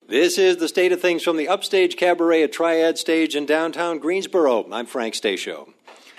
This is the State of Things from the Upstage Cabaret at Triad Stage in downtown Greensboro. I'm Frank Stasio.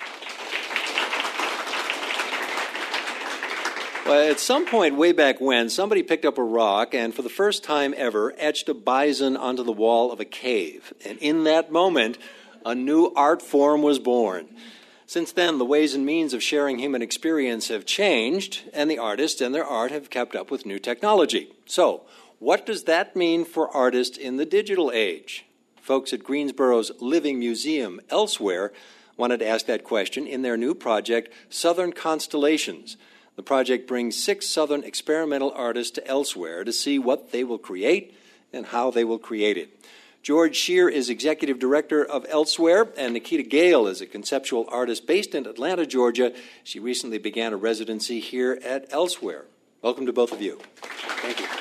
Well, at some point way back when, somebody picked up a rock and for the first time ever etched a bison onto the wall of a cave. And in that moment, a new art form was born. Since then, the ways and means of sharing human experience have changed, and the artists and their art have kept up with new technology. So, what does that mean for artists in the digital age? Folks at Greensboro's Living Museum Elsewhere wanted to ask that question in their new project, Southern Constellations. The project brings 6 Southern experimental artists to Elsewhere to see what they will create and how they will create it. George Scheer is executive director of Elsewhere, and Nikita Gale is a conceptual artist based in Atlanta, Georgia. She recently began a residency here at Elsewhere. Welcome to both of you. Thank you.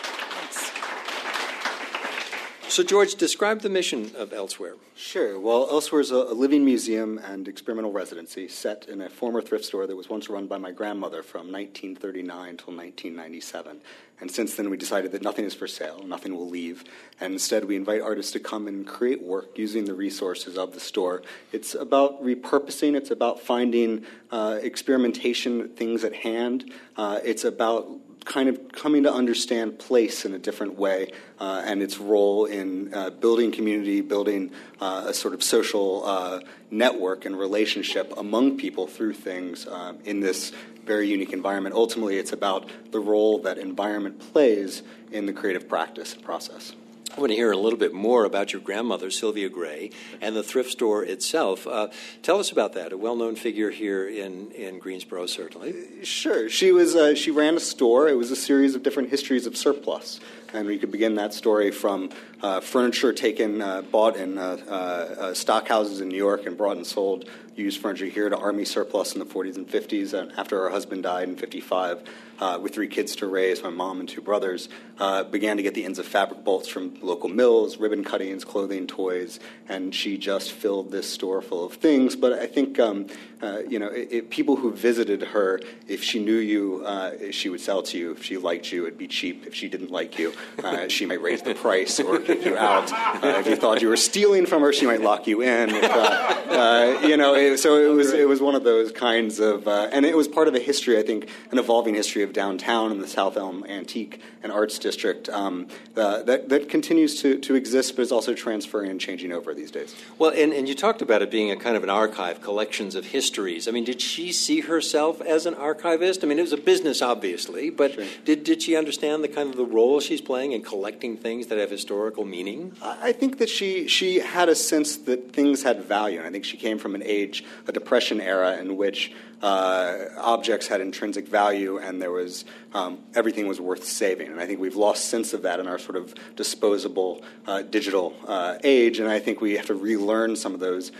So, George, describe the mission of Elsewhere. Sure. Well, Elsewhere is a living museum and experimental residency set in a former thrift store that was once run by my grandmother from 1939 till 1997. And since then, we decided that nothing is for sale, nothing will leave. And instead, we invite artists to come and create work using the resources of the store. It's about repurposing. It's about finding experimentation things at hand. It's about kind of coming to understand place in a different way and its role in building community, building a sort of social network and relationship among people through things in this very unique environment. Ultimately, it's about the role that environment plays in the creative practice and process. I want to hear a little bit more about your grandmother, Sylvia Gray, and the thrift store itself. Tell us about that, a well-known figure here in Greensboro, certainly. Sure. She ran a store. It was a series of different histories of surplus. And we could begin that story from furniture bought in stock houses in New York and brought and sold used furniture here to Army surplus in the 40s and 50s. And after her husband died in 55, with 3 kids to raise, my mom and 2 brothers, began to get the ends of fabric bolts from local mills, ribbon cuttings, clothing, toys, and she just filled this store full of things. But I think, people who visited her, if she knew you, she would sell to you. If she liked you, it'd be cheap. If she didn't like you, she might raise the price or kick you out. If you thought you were stealing from her, she might lock you in. So it was one of those kinds of, and it was part of a history, I think, an evolving history of downtown in the South Elm Antique and Arts District that continues to exist, but is also transferring and changing over these days. Well, and you talked about it being a kind of an archive, collections of histories. I mean, did she see herself as an archivist? I mean, it was a business, obviously, but sure. Did she understand the kind of the role she's playing in collecting things that have historical meaning? I think that she had a sense that things had value, and I think she came from an age, a Depression era, in which objects had intrinsic value and there was everything was worth saving. And I think we've lost sense of that in our sort of disposable digital age, and I think we have to relearn some of those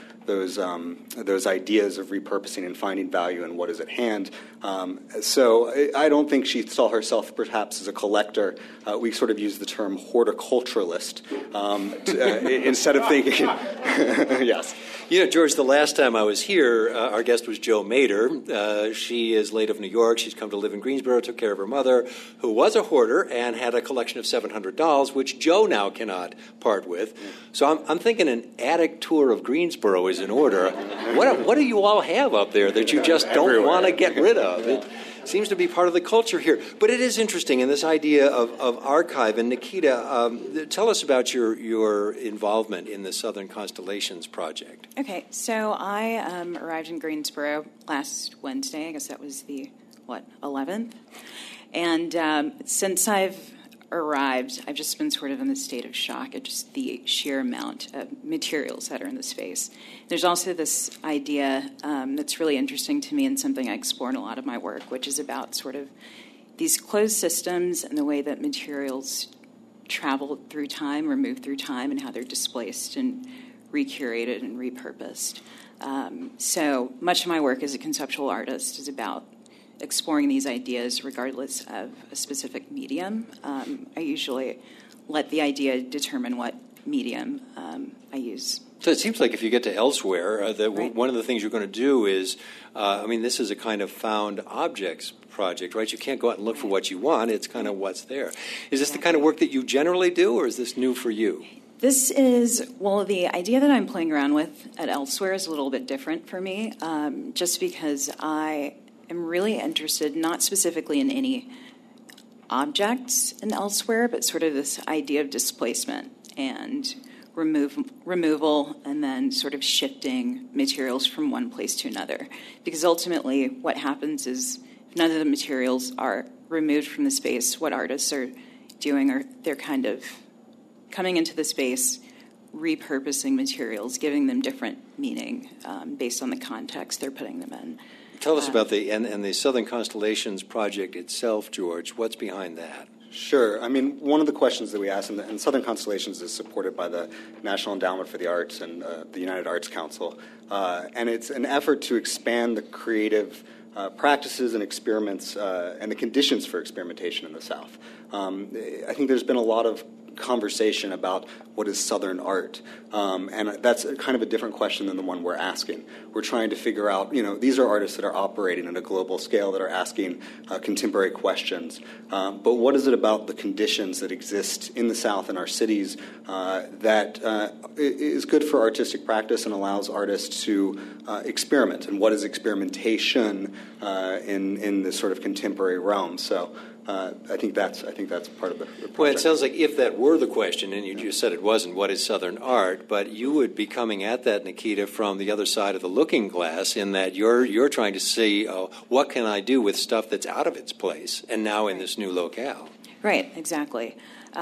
ideas of repurposing and finding value in what is at hand. So I don't think she saw herself perhaps as a collector. We sort of use the term horticulturalist instead of thinking, yes. You know, George, the last time I was here, our guest was Jo Mader. She is late of New York. She's come to live in Greensboro, took care of her mother, who was a hoarder and had a collection of $700, which Jo now cannot part with. So I'm thinking an attic tour of Greensboro is in order. What do you all have up there that you just don't want to get rid of? It seems to be part of the culture here. But it is interesting in this idea of archive. And Nikita, tell us about your involvement in the Southern Constellations project. Okay, so I arrived in Greensboro last Wednesday. I guess that was the, 11th? And since I've arrived, I've just been sort of in the state of shock at just the sheer amount of materials that are in the space. There's also this idea that's really interesting to me and something I explore in a lot of my work, which is about sort of these closed systems and the way that materials travel through time or move through time and how they're displaced and recurated and repurposed. So much of my work as a conceptual artist is about exploring these ideas regardless of a specific medium. I usually let the idea determine what medium I use. So it seems like if you get to Elsewhere, Right. one of the things you're going to do is, this is a kind of found objects project, right? You can't go out and look for what you want. It's kind of what's there. Is this the kind of work that you generally do, or is this new for you? This is, well, the idea that I'm playing around with at Elsewhere is a little bit different for me, just because I am really interested, not specifically in any objects in Elsewhere, but sort of this idea of displacement and removal and then sort of shifting materials from one place to another. Because ultimately what happens is if none of the materials are removed from the space, what artists are doing are they're kind of coming into the space, repurposing materials, giving them different meaning based on the context they're putting them in. Tell us about the Southern Constellations project itself, George. What's behind that? Sure. I mean, one of the questions that we asked, and Southern Constellations is supported by the National Endowment for the Arts and the United Arts Council, and it's an effort to expand the creative practices and experiments and the conditions for experimentation in the South. I think there's been a lot of conversation about what is Southern art, and that's kind of a different question than the one we're asking. We're trying to figure out, these are artists that are operating at a global scale that are asking contemporary questions, but what is it about the conditions that exist in the South in our cities that is good for artistic practice and allows artists to experiment, and what is experimentation in this sort of contemporary realm? So I think that's part of the project. Well, it sounds like if that were the question, and you just said it wasn't, what is Southern art? But you would be coming at that, Nikita, from the other side of the looking glass, in that you're trying to see what can I do with stuff that's out of its place and now in this new locale. Right, exactly.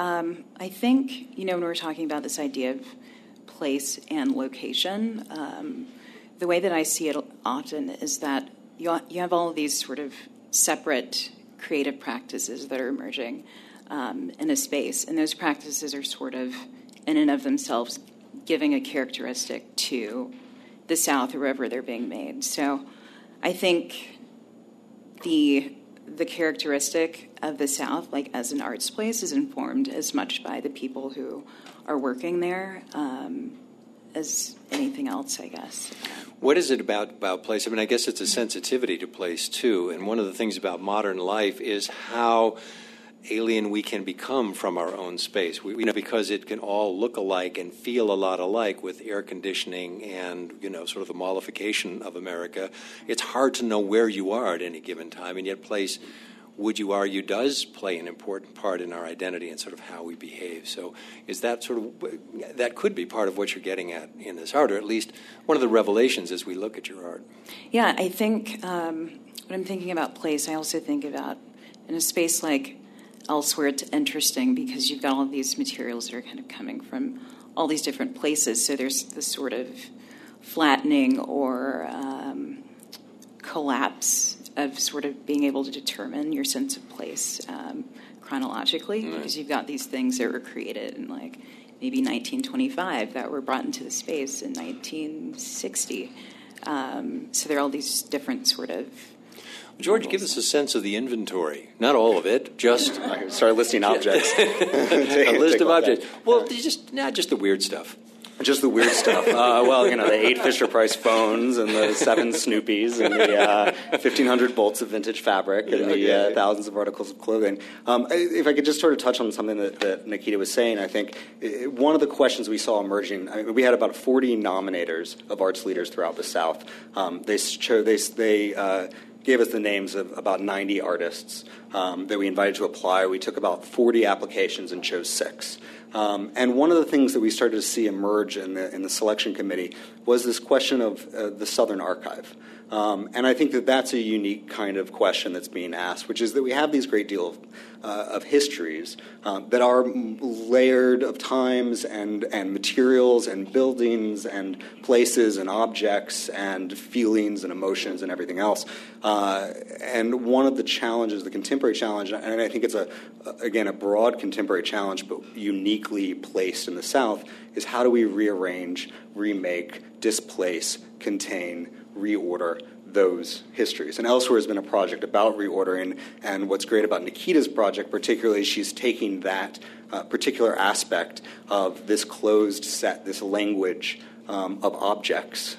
I think, when we're talking about this idea of place and location, the way that I see it often is that you have all of these sort of separate creative practices that are emerging in a space, and those practices are sort of, in and of themselves, giving a characteristic to the South or wherever they're being made. So I think the characteristic of the South, like as an arts place, is informed as much by the people who are working there as anything else, I guess. What is it about place? I mean, I guess it's a sensitivity to place, too. And one of the things about modern life is how alien we can become from our own space. Because it can all look alike and feel a lot alike with air conditioning and, sort of the mollification of America. It's hard to know where you are at any given time, and yet place, would you argue, does play an important part in our identity and sort of how we behave. So is that that could be part of what you're getting at in this art, or at least one of the revelations as we look at your art? Yeah, I think when I'm thinking about place, I also think about, in a space like Elsewhere, it's interesting because you've got all of these materials that are kind of coming from all these different places. So there's this sort of flattening or collapse of sort of being able to determine your sense of place chronologically, because you've got these things that were created in maybe 1925 that were brought into the space in 1960. So there are all these different sort of... George, give us a sense of the inventory. Not all of it, just... I start listing objects. A list of objects. Well, not just the weird stuff. Just the weird stuff. The 8 Fisher-Price phones and the 7 Snoopies and the 1,500 bolts of vintage fabric and the thousands of articles of clothing. If I could just sort of touch on something that Nikita was saying, I think one of the questions we saw emerging, we had about 40 nominators of arts leaders throughout the South. They gave us the names of about 90 artists that we invited to apply. We took about 40 applications and chose 6. And one of the things that we started to see emerge in the selection committee was this question of the Southern Archive. And I think that that's a unique kind of question that's being asked, which is that we have these great deal of histories that are layered of times and materials and buildings and places and objects and feelings and emotions and everything else. And one of the challenges, the contemporary challenge, and I think it's a broad contemporary challenge, but uniquely placed in the South, is how do we rearrange, remake, displace, contain, reorder those histories. And Elsewhere has been a project about reordering, and what's great about Nikita's project particularly is she's taking that particular aspect of this closed set, this language of objects,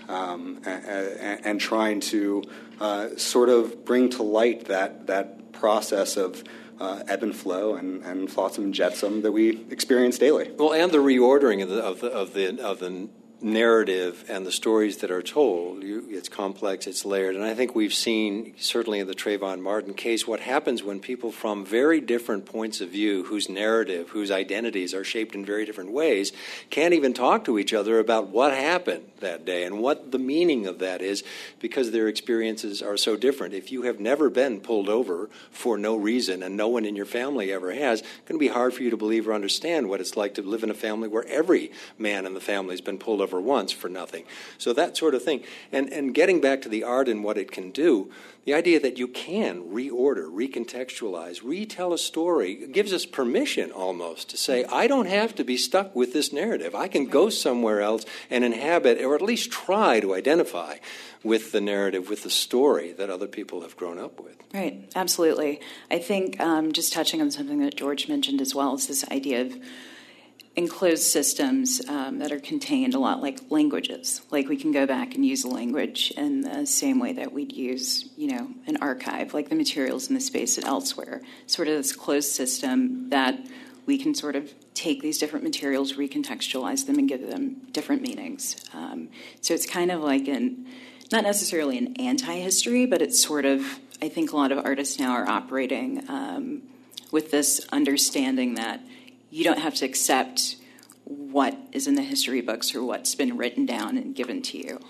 and trying to sort of bring to light that process of ebb and flow and flotsam and jetsam that we experience daily. Well, and the reordering of the narrative and the stories that are told. It's complex, it's layered, and I think we've seen, certainly in the Trayvon Martin case, what happens when people from very different points of view, whose narrative, whose identities are shaped in very different ways, can't even talk to each other about what happened that day and what the meaning of that is, because their experiences are so different. If you have never been pulled over for no reason, and no one in your family ever has, it's going to be hard for you to believe or understand what it's like to live in a family where every man in the family has been pulled over once for nothing. So that sort of thing. And getting back to the art and what it can do, the idea that you can reorder, recontextualize, retell a story gives us permission almost to say, I don't have to be stuck with this narrative. I can go somewhere else and inhabit, or at least try to identify with the narrative, with the story that other people have grown up with. Right, absolutely. I think just touching on something that George mentioned as well is this idea of enclosed systems that are contained a lot like languages. Like we can go back and use a language in the same way that we'd use, an archive, like the materials in the space at Elsewhere. Sort of this closed system that we can sort of take these different materials, recontextualize them, and give them different meanings. So it's kind of like not necessarily an anti-history, but it's sort of, I think a lot of artists now are operating with this understanding that you don't have to accept what is in the history books or what's been written down and given to you.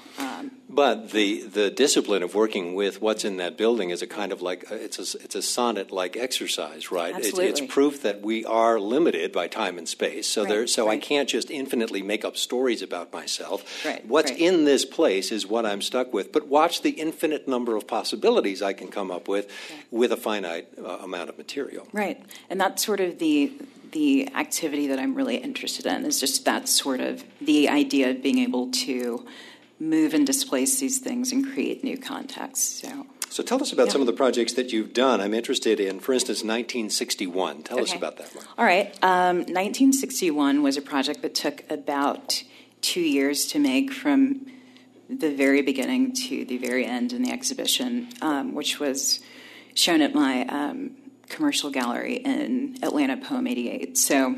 But the discipline of working with what's in that building is a kind of like, it's a sonnet-like exercise, right? Absolutely. It's proof that we are limited by time and space. So I can't just infinitely make up stories about myself. Right, what's in this place is what I'm stuck with. But watch the infinite number of possibilities I can come up with a finite amount of material. Right. And that's sort of the activity that I'm really interested in, is just that sort of the idea of being able to move and displace these things and create new contexts. So tell us about some of the projects that you've done. I'm interested in, for instance, 1961. Tell us about that one. All right. 1961 was a project that took about 2 years to make, from the very beginning to the very end in the exhibition, which was shown at my commercial gallery in Atlanta, Poem 88. So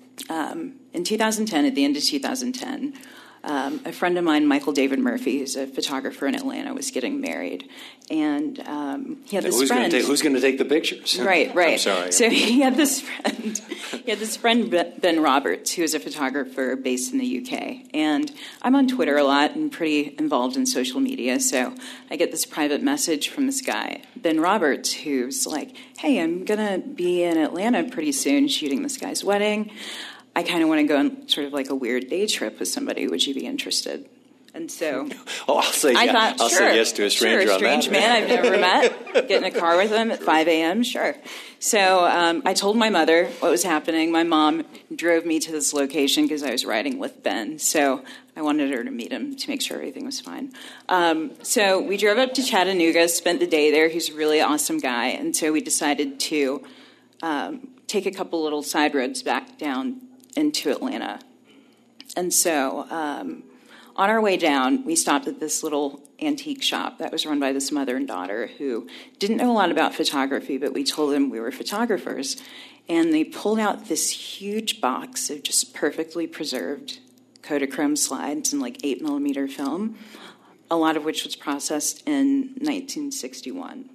in 2010, at the end of 2010, a friend of mine, Michael David Murphy, who's a photographer in Atlanta, was getting married. And he had this friend. Who's going to take the pictures? Right. I'm sorry. So he had this friend, Ben Roberts, who is a photographer based in the UK. And I'm on Twitter a lot and pretty involved in social media. So I get this private message from this guy, Ben Roberts, who's like, hey, I'm going to be in Atlanta pretty soon shooting this guy's wedding. I kind of want to go on sort of like a weird day trip with somebody. Would you be interested? And so I'll say yes to a stranger. Sure, a strange man I've never met. Get in a car with him at 5 a.m., sure. So I told my mother what was happening. My mom drove me to this location because I was riding with Ben. So I wanted her to meet him to make sure everything was fine. So we drove up to Chattanooga, spent the day there. He's a really awesome guy. And so we decided to take a couple little side roads back down into Atlanta. And so on our way down, we stopped at this little antique shop that was run by this mother and daughter who didn't know a lot about photography, but we told them we were photographers. And they pulled out this huge box of just perfectly preserved Kodachrome slides and like 8mm film, a lot of which was processed in 1961.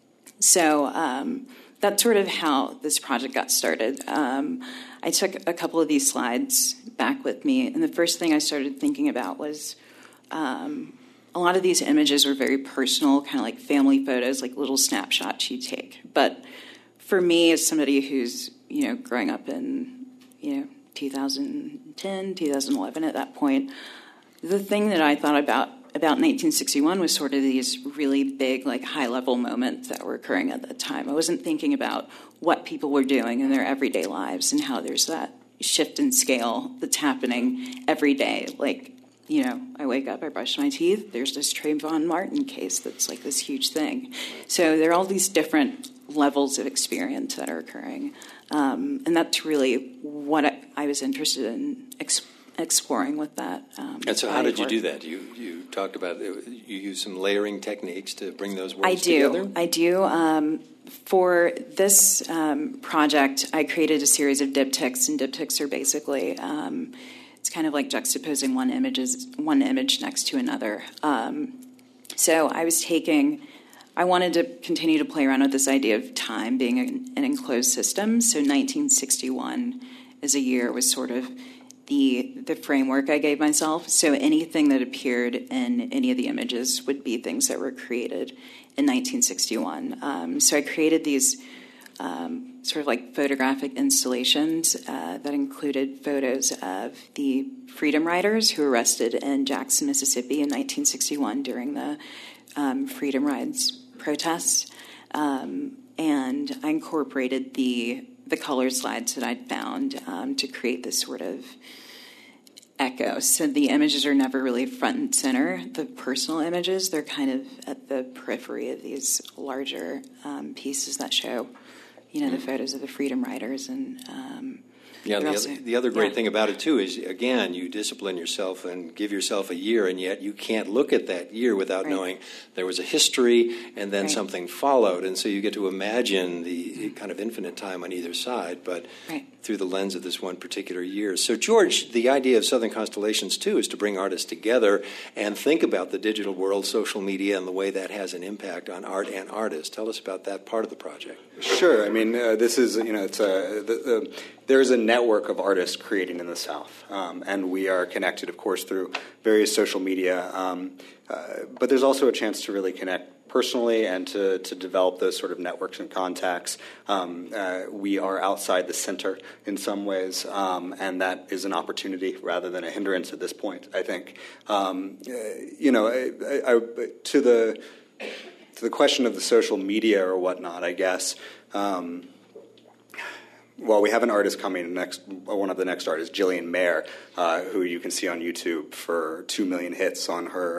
So that's sort of how this project got started. I took a couple of these slides back with me, and the first thing I started thinking about was a lot of these images were very personal, kind of like family photos, like little snapshots you take. But for me, as somebody who's, growing up in, 2010, 2011 at that point, the thing that I thought about 1961 was sort of these really big, like high-level moments that were occurring at that time. I wasn't thinking about what people were doing in their everyday lives and how there's that shift in scale that's happening every day. Like I wake up, I brush my teeth, there's this Trayvon Martin case that's like this huge thing. So there are all these different levels of experience that are occurring. And that's really what I was interested in exploring with that. And so how did you do that? You talked about, you use some layering techniques to bring those worlds together? I do. For this project, I created a series of diptychs, and diptychs are basically... it's kind of like juxtaposing one image next to another. So I wanted to continue to play around with this idea of time being an enclosed system. So 1961 as a year was sort of the framework I gave myself. So anything that appeared in any of the images would be things that were created in 1961. So I created these sort of like photographic installations that included photos of the Freedom Riders who were arrested in Jackson, Mississippi in 1961 during the Freedom Rides protests. And I incorporated the color slides that I'd found to create this sort of echo. So the images are never really front and center. The personal images, they're kind of at the periphery of these larger pieces that show the photos of the Freedom Riders. And the other great thing about it, too, is, again, you discipline yourself and give yourself a year, and yet you can't look at that year without knowing there was a history and then something followed. And so you get to imagine the kind of infinite time on either side, but through the lens of this one particular year. So, George, the idea of Southern Constellations, too, is to bring artists together and think about the digital world, social media, and the way that has an impact on art and artists. Tell us about that part of the project. Sure. I mean, this is, there is a network of artists creating in the South, and we are connected, of course, through various social media, but there's also a chance to really connect personally and to develop those sort of networks and contacts. We are outside the center in some ways, and that is an opportunity rather than a hindrance at this point, I think. To the question of the social media or whatnot, I guess, well, we have an artist coming one of the next artists, Jillian Mayer, who you can see on YouTube for 2 million hits on her,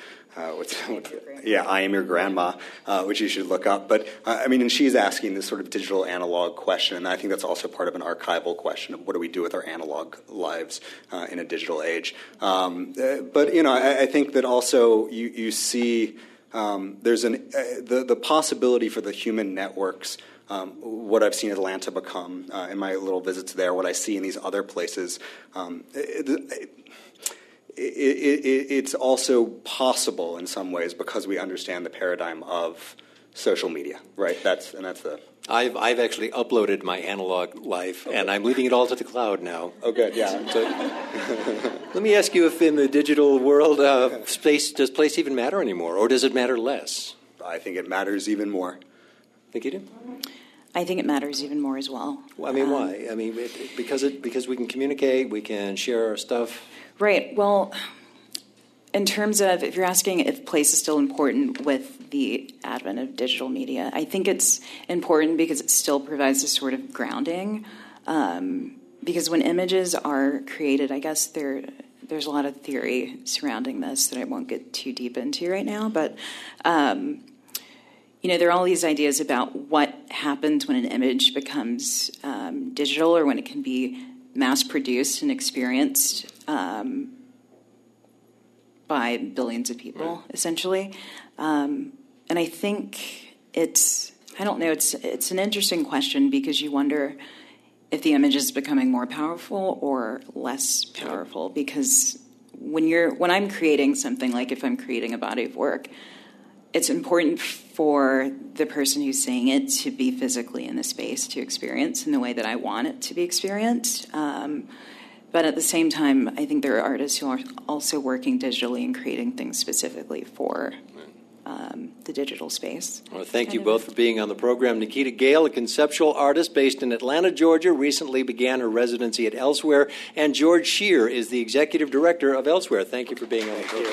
I Am Your Grandma, which you should look up. But, and she's asking this sort of digital analog question, and I think that's also part of an archival question of what do we do with our analog lives in a digital age. But, I think that also you see there's the possibility for the human networks. What I've seen Atlanta become in my little visits there, what I see in these other places, it's also possible in some ways because we understand the paradigm of social media, right? That's the. I've actually uploaded my analog life, and I'm leaving it all to the cloud now. Oh, good, yeah. So, let me ask you if in the digital world, does place even matter anymore, or does it matter less? I think it matters even more. Think you do? I think it matters even more as well. Why? Because we can communicate, we can share our stuff. Right. Well, in terms of, if you're asking if place is still important with the advent of digital media, I think it's important because it still provides a sort of grounding. Because when images are created, I guess there's a lot of theory surrounding this that I won't get too deep into right now, but there are all these ideas about what happens when an image becomes digital or when it can be mass-produced and experienced by billions of people, essentially. And I think it's an interesting question because you wonder if the image is becoming more powerful or less powerful. Because when I'm creating something, like if I'm creating a body of work, it's important for the person who's seeing it to be physically in the space to experience in the way that I want it to be experienced. But at the same time, I think there are artists who are also working digitally and creating things specifically for the digital space. Well, thank you both for being on the program. Nikita Gale, a conceptual artist based in Atlanta, Georgia, recently began her residency at Elsewhere, and George Scheer is the executive director of Elsewhere. Thank you for being on the program.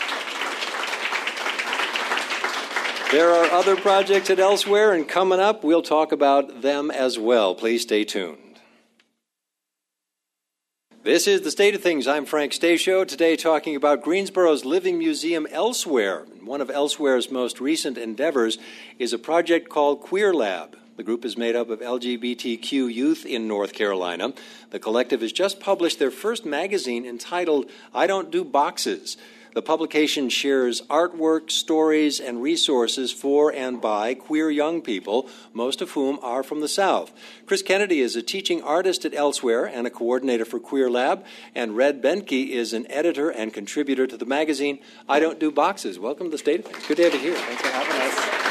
There are other projects at Elsewhere, and coming up, we'll talk about them as well. Please stay tuned. This is The State of Things. I'm Frank Stasio, today talking about Greensboro's Living Museum Elsewhere. One of Elsewhere's most recent endeavors is a project called Queer Lab. The group is made up of LGBTQ youth in North Carolina. The collective has just published their first magazine entitled I Don't Do Boxes. The publication shares artwork, stories, and resources for and by queer young people, most of whom are from the South. Chris Kennedy is a teaching artist at Elsewhere and a coordinator for Queer Lab, and Red Benke is an editor and contributor to the magazine I Don't Do Boxes. Welcome to the State of Things. Good to have you here. Thanks for having us.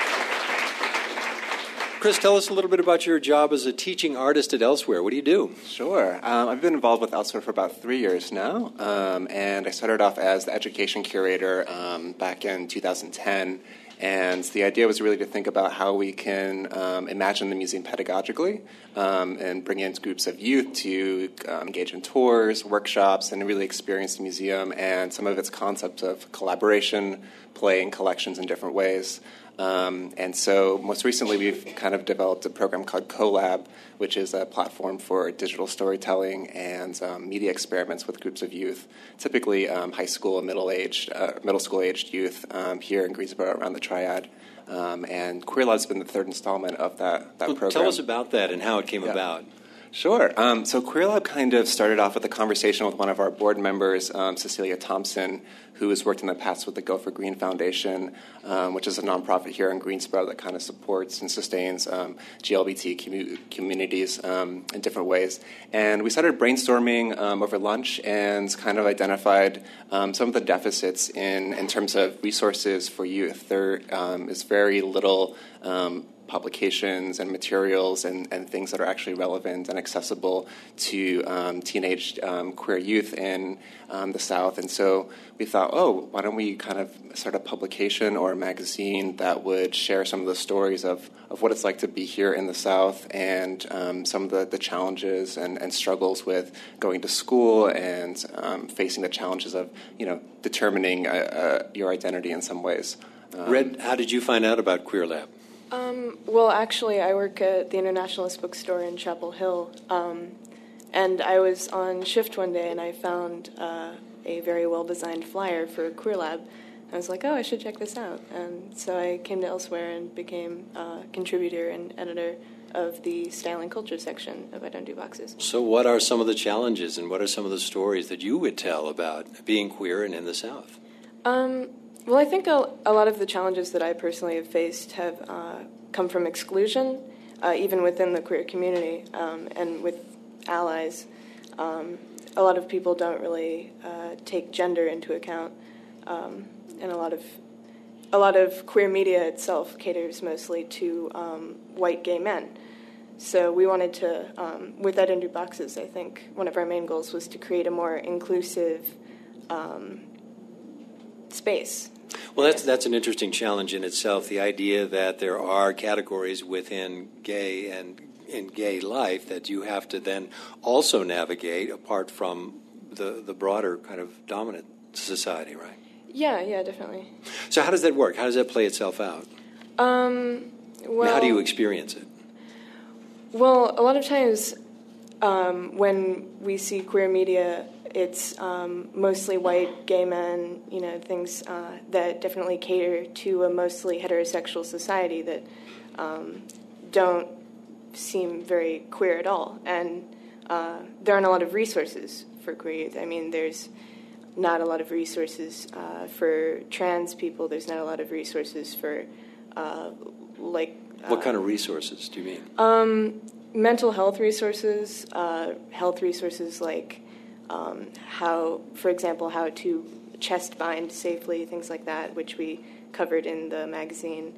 Chris, tell us a little bit about your job as a teaching artist at Elsewhere. What do you do? Sure. I've been involved with Elsewhere for about 3 years now, and I started off as the education curator back in 2010. And the idea was really to think about how we can imagine the museum pedagogically and bring in groups of youth to engage in tours, workshops, and really experience the museum and some of its concepts of collaboration, play, and collections in different ways. And so most recently we've kind of developed a program called CoLab, which is a platform for digital storytelling and media experiments with groups of youth, typically high school and middle school aged youth here in Greensboro around the Triad. And Queer Lab's been the third installment of that program. Tell us about that and how it came about. Sure. So Queer Lab kind of started off with a conversation with one of our board members, Cecilia Thompson, who has worked in the past with the Go for Green Foundation, which is a nonprofit here in Greensboro that kind of supports and sustains GLBT communities in different ways. And we started brainstorming over lunch and kind of identified some of the deficits in terms of resources for youth. There is very little publications and materials and things that are actually relevant and accessible to teenage queer youth in the South. And so we thought, why don't we kind of start a publication or a magazine that would share some of the stories of what it's like to be here in the South and some of the challenges and struggles with going to school and facing the challenges of, determining your identity in some ways. Red, how did you find out about Queer Lab? Well, actually, I work at the Internationalist Bookstore in Chapel Hill, and I was on shift one day, and I found a very well-designed flyer for Queer Lab. I was like, I should check this out. And so I came to Elsewhere and became a contributor and editor of the Style and Culture section of I Don't Do Boxes. So what are some of the challenges, and what are some of the stories that you would tell about being queer and in the South? Well, I think a lot of the challenges that I personally have faced have come from exclusion, even within the queer community and with allies. A lot of people don't really take gender into account, and a lot of queer media itself caters mostly to white gay men. So we wanted to, with I Don't Do Boxes, I think one of our main goals was to create a more inclusive space. Well, that's an interesting challenge in itself, the idea that there are categories within gay and in gay life that you have to then also navigate apart from the broader kind of dominant society, right? Yeah, definitely. So how does that work? How does that play itself out? Well, how do you experience it? Well, a lot of times when we see queer media, it's mostly white, gay men, things that definitely cater to a mostly heterosexual society that don't seem very queer at all. And there aren't a lot of resources for queer youth. I mean, there's not a lot of resources for trans people. There's not a lot of resources for, what kind of resources do you mean? Mental health resources like how, for example, how to chest bind safely, things like that, which we covered in the magazine.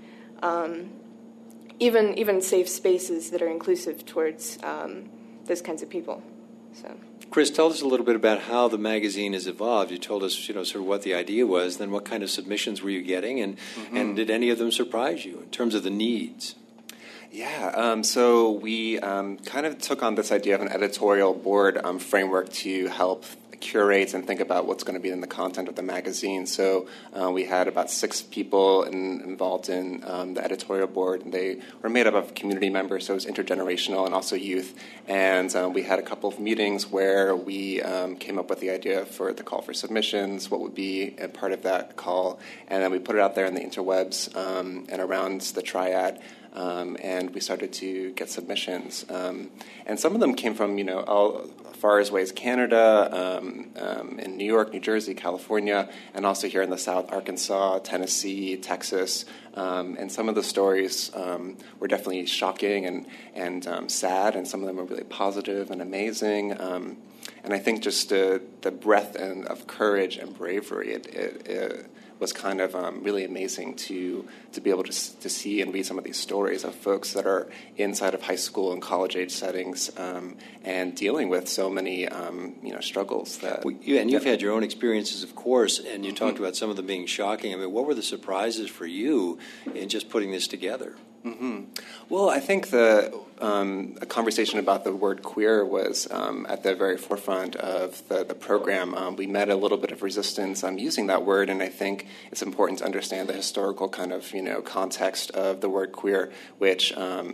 Even safe spaces that are inclusive towards those kinds of people. So, Chris, tell us a little bit about how the magazine has evolved. You told us, sort of what the idea was. Then, what kind of submissions were you getting, and did any of them surprise you in terms of the needs? Yeah, so we kind of took on this idea of an editorial board framework to help curate and think about what's going to be in the content of the magazine. So we had about 6 people involved in the editorial board, and they were made up of community members, so it was intergenerational and also youth. And we had a couple of meetings where we came up with the idea for the call for submissions, what would be a part of that call, and then we put it out there in the interwebs and around the triad. And we started to get submissions. And some of them came from, all far as away as Canada, in New York, New Jersey, California, and also here in the South, Arkansas, Tennessee, Texas. And some of the stories were definitely shocking and sad, and some of them were really positive and amazing. And I think just the breadth of courage and bravery, it was kind of really amazing to be able to see and read some of these stories of folks that are inside of high school and college age settings and dealing with so many struggles. That you've had your own experiences, of course, and you talked about some of them being shocking. I mean, what were the surprises for you in just putting this together? Mm-hmm. Well, I think a conversation about the word queer was at the very forefront of the program. We met a little bit of resistance using that word, and I think it's important to understand the historical kind of context of the word queer, which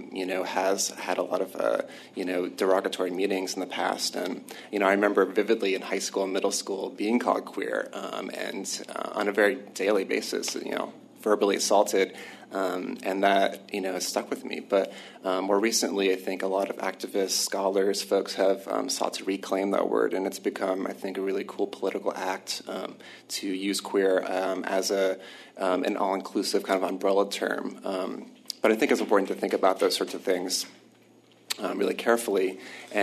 has had a lot of derogatory meanings in the past. And I remember vividly in high school and middle school being called queer, and on a very daily basis, verbally assaulted. And that, has stuck with me. But more recently, I think a lot of activists, scholars, folks have sought to reclaim that word, and it's become, I think, a really cool political act to use queer as an all-inclusive kind of umbrella term. But I think it's important to think about those sorts of things really carefully.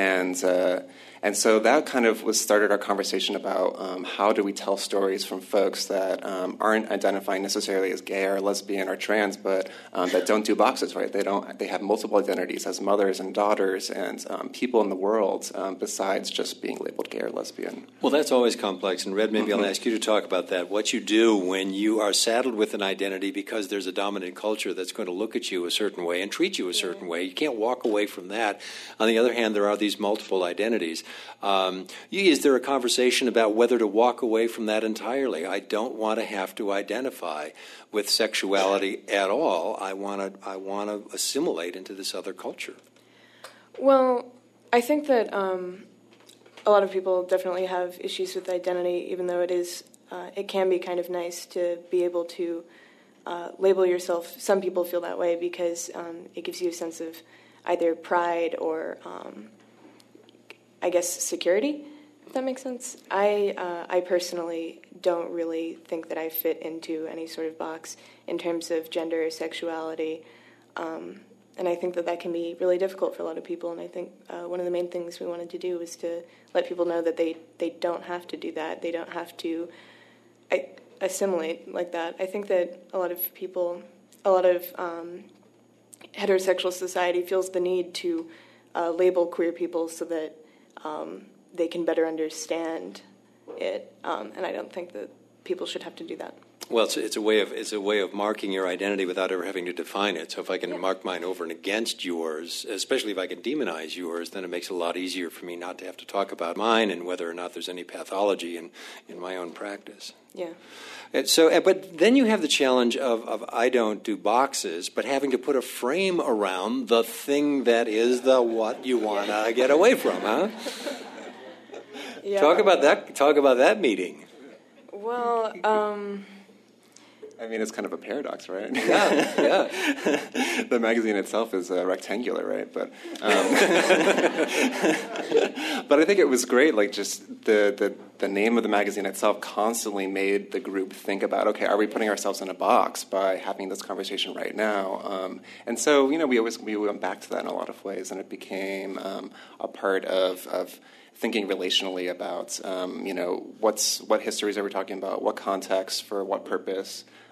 And so that kind of started our conversation about how do we tell stories from folks that aren't identifying necessarily as gay or lesbian or trans, but that don't do boxes, right? They have multiple identities as mothers and daughters and people in the world besides just being labeled gay or lesbian. Well, that's always complex. And Red, maybe I'll ask you to talk about that. What you do when you are saddled with an identity because there's a dominant culture that's going to look at you a certain way and treat you a certain way. You can't walk away from that. On the other hand, there are these multiple identities. Is there a conversation about whether to walk away from that entirely? I don't want to have to identify with sexuality at all. I want to assimilate into this other culture. Well, I think that a lot of people definitely have issues with identity, even though it can be kind of nice to be able to label yourself. Some people feel that way because it gives you a sense of either pride or I guess security, if that makes sense. I personally don't really think that I fit into any sort of box in terms of gender or sexuality, and I think that can be really difficult for a lot of people, and I think one of the main things we wanted to do was to let people know that they don't have to do that. They don't have to assimilate like that. I think that a lot of heterosexual society feels the need to label queer people so that they can better understand it, and I don't think that people should have to do that. Well, it's a way of marking your identity without ever having to define it. So if I can mark mine over and against yours, especially if I can demonize yours, then it makes it a lot easier for me not to have to talk about mine and whether or not there's any pathology in my own practice. Yeah. And so, but then you have the challenge of I don't do boxes, but having to put a frame around the thing that is the what you want to get away from, huh? Yeah. Talk about that meeting. Well, I mean, it's kind of a paradox, right? Yeah. The magazine itself is rectangular, right? But but I think it was great. Like just the name of the magazine itself constantly made the group think about, okay, are we putting ourselves in a box by having this conversation right now? And so we went back to that in a lot of ways, and it became a part of thinking relationally about what histories are we talking about, what context, for what purpose.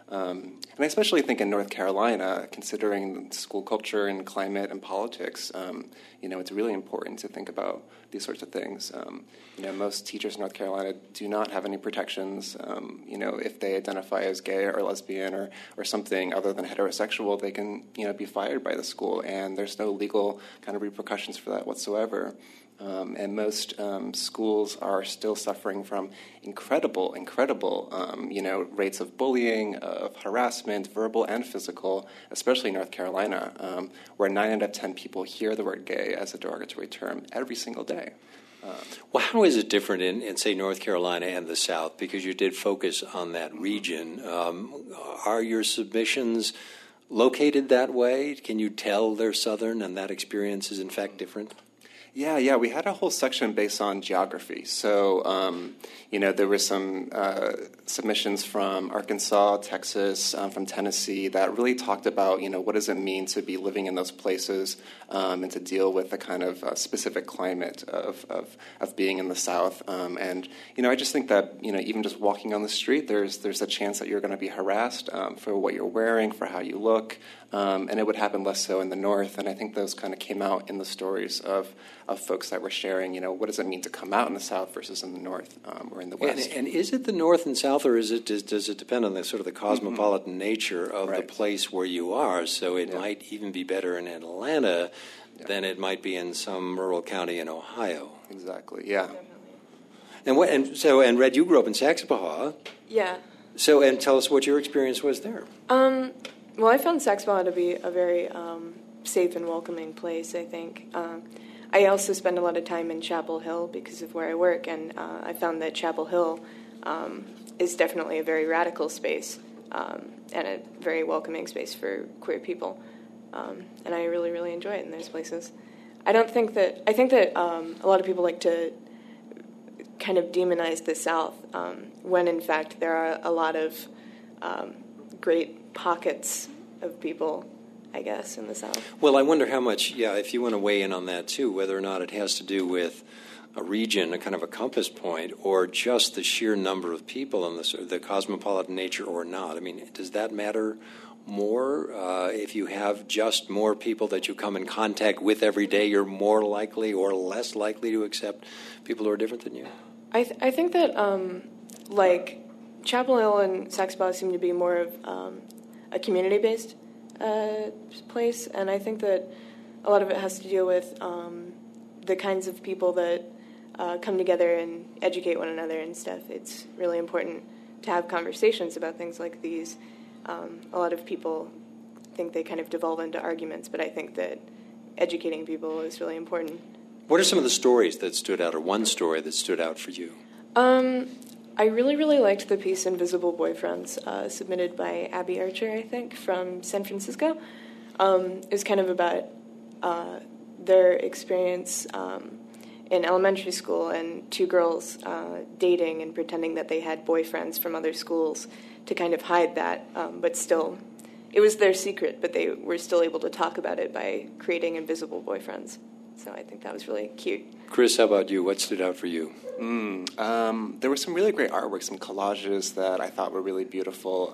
And I especially think in North Carolina, considering school culture and climate and politics, it's really important to think about these sorts of things. Most teachers in North Carolina do not have any protections. If they identify as gay or lesbian or something other than heterosexual, they can, be fired by the school, and there's no legal kind of repercussions for that whatsoever. And most schools are still suffering from incredible, rates of bullying, of harassment, verbal and physical, especially in North Carolina, where 9 out of 10 people hear the word gay as a derogatory term every single day. Well, how is it different in, say, North Carolina and the South? Because you did focus on that region. Are your submissions located that way? Can you tell they're Southern and that experience is, in fact, different? Yeah, we had a whole section based on geography. So, there were some submissions from Arkansas, Texas, from Tennessee that really talked about, what does it mean to be living in those places and to deal with the kind of specific climate of being in the South. And I just think that, even just walking on the street, there's a chance that you're going to be harassed for what you're wearing, for how you look. And it would happen less so in the North. And I think those kind of came out in the stories of folks that were sharing, what does it mean to come out in the South versus in the North or in the West. And is it the North and South, or does it depend on the sort of the cosmopolitan nature of the place where you are? So it might even be better in Atlanta than it might be in some rural county in Ohio. Exactly, yeah. And Red, you grew up in Saxapahaw. Yeah. So, and tell us what your experience was there. Well, I found Saxapahaw to be a very safe and welcoming place, I think. I also spend a lot of time in Chapel Hill because of where I work, and I found that Chapel Hill is definitely a very radical space and a very welcoming space for queer people. And I really, really enjoy it in those places. I think that a lot of people like to kind of demonize the South when, in fact, there are a lot of great pockets of people, I guess, in the South. Well, I wonder how much, if you want to weigh in on that, too, whether or not it has to do with a region, a kind of a compass point, or just the sheer number of people and the cosmopolitan nature or not. I mean, does that matter more? If you have just more people that you come in contact with every day, you're more likely or less likely to accept people who are different than you? I think that, Chapel Hill and Saxapahaw seem to be more of a community-based place, and I think that a lot of it has to do with the kinds of people that come together and educate one another and stuff. It's really important to have conversations about things like these. A lot of people think they kind of devolve into arguments, but I think that educating people is really important. What are some of the stories that stood out, or one story that stood out for you? I really, really liked the piece Invisible Boyfriends, submitted by Abby Archer, I think, from San Francisco. It was kind of about their experience in elementary school and two girls dating and pretending that they had boyfriends from other schools to kind of hide that, but still, it was their secret, but they were still able to talk about it by creating invisible boyfriends. So I think that was really cute. Chris, how about you? What stood out for you? There were some really great artwork, some collages that I thought were really beautiful.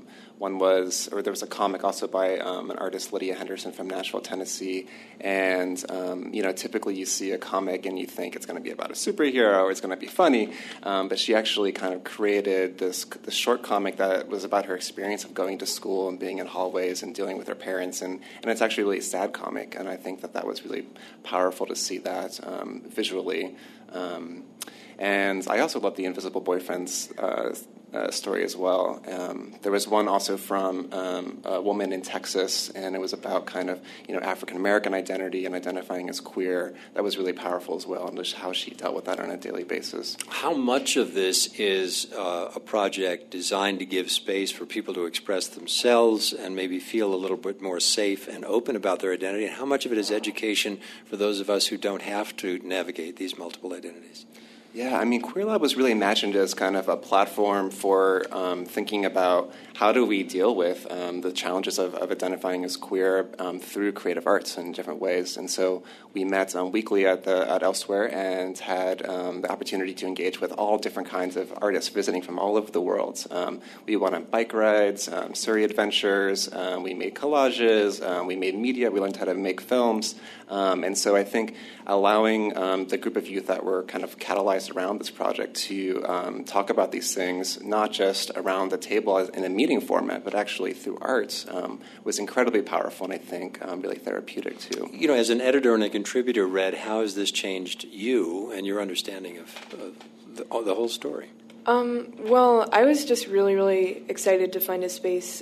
There was a comic also by an artist, Lydia Henderson, from Nashville, Tennessee. And, typically you see a comic and you think it's going to be about a superhero or it's going to be funny. But she actually kind of created this short comic that was about her experience of going to school and being in hallways and dealing with her parents. And it's actually a really sad comic. And I think that was really powerful to see that visually. And I also love the Invisible Boyfriends story as well. There was one also from a woman in Texas, and it was about kind of African American identity and identifying as queer. That was really powerful as well, and just how she dealt with that on a daily basis. How much of this is a project designed to give space for people to express themselves and maybe feel a little bit more safe and open about their identity, and how much of it is education for those of us who don't have to navigate these multiple identities? Yeah, I mean, Queer Lab was really imagined as kind of a platform for thinking about how do we deal with the challenges of identifying as queer through creative arts in different ways. And so we met weekly at Elsewhere and had the opportunity to engage with all different kinds of artists visiting from all over the world. We went on bike rides, Surrey adventures, we made collages, we made media, we learned how to make films. And so I think allowing the group of youth that were kind of catalyzed around this project to talk about these things, not just around the table in a meeting format, but actually through arts, was incredibly powerful and I think really therapeutic too. You know, as an editor and a contributor, Red, how has this changed you and your understanding of the whole story? Well, I was just really, really excited to find a space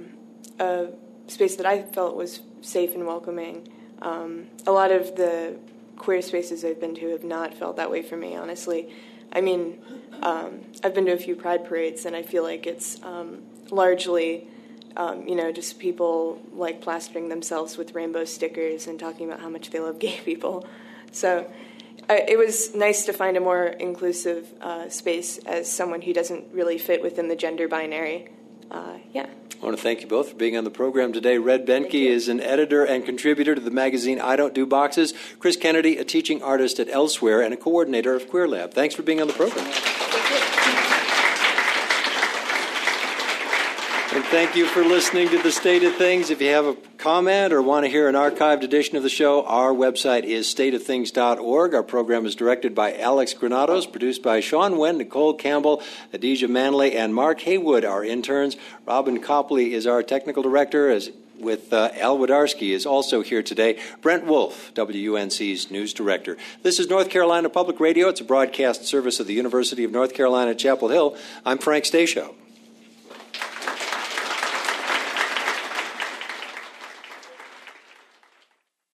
that I felt was safe and welcoming. A lot of the queer spaces I've been to have not felt that way for me, honestly. I mean, I've been to a few pride parades, and I feel like it's largely, just people like plastering themselves with rainbow stickers and talking about how much they love gay people. So it was nice to find a more inclusive space as someone who doesn't really fit within the gender binary. I want to thank you both for being on the program today. Red Benke is an editor and contributor to the magazine I Don't Do Boxes. Chris Kennedy, a teaching artist at Elsewhere and a coordinator of Queer Lab. Thanks for being on the program. And thank you for listening to The State of Things. If you have a comment or want to hear an archived edition of the show, our website is stateofthings.org. Our program is directed by Alex Granados, produced by Sean Wen, Nicole Campbell, Adija Manley, and Mark Haywood, our interns. Robin Copley is our technical director, with Al Wodarski is also here today. Brent Wolf, WUNC's news director. This is North Carolina Public Radio. It's a broadcast service of the University of North Carolina at Chapel Hill. I'm Frank Stasio.